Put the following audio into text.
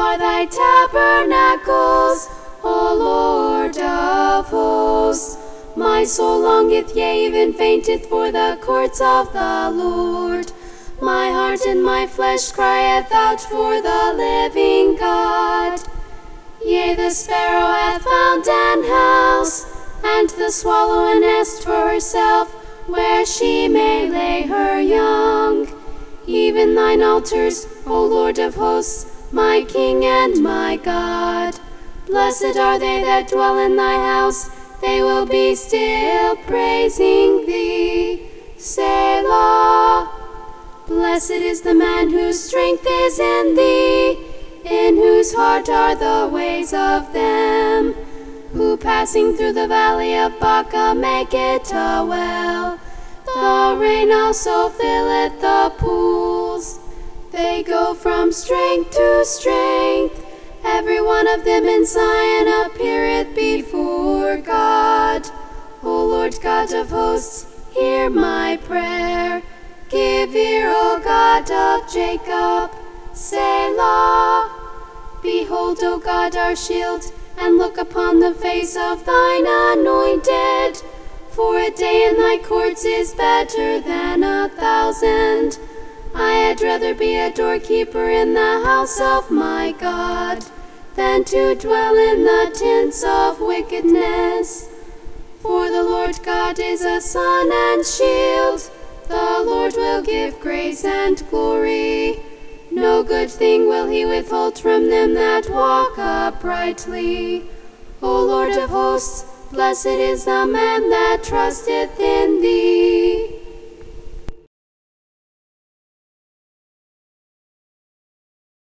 are thy tabernacles, O Lord of hosts. My soul longeth, yea, even fainteth for the courts of the Lord. My heart and my flesh crieth out for the living God. Yea, the sparrow hath found an house, and the swallow a nest for herself, where she may lay her young. Even thine altars, O Lord of hosts, my King and my God. Blessed are they that dwell in thy house, they will be still praising thee. Selah. Blessed is the man whose strength is in thee, in whose heart are the ways of them, who passing through the valley of Baca make it a well. The rain also filleth the pools. They go from strength to strength. Every one of them in Zion appeareth before God. O Lord God of hosts, hear my prayer. Give ear, O God of Jacob. Selah. Behold, O God, our shield, and look upon the face of thine anointed. For a day in thy courts is better than 1,000. I had rather be a doorkeeper in the house of my God than to dwell in the tents of wickedness. For the Lord God is a sun and shield. The Lord will give grace and glory. No good thing will he withhold from them that walk uprightly. O Lord of hosts, blessed is the man that trusteth in thee.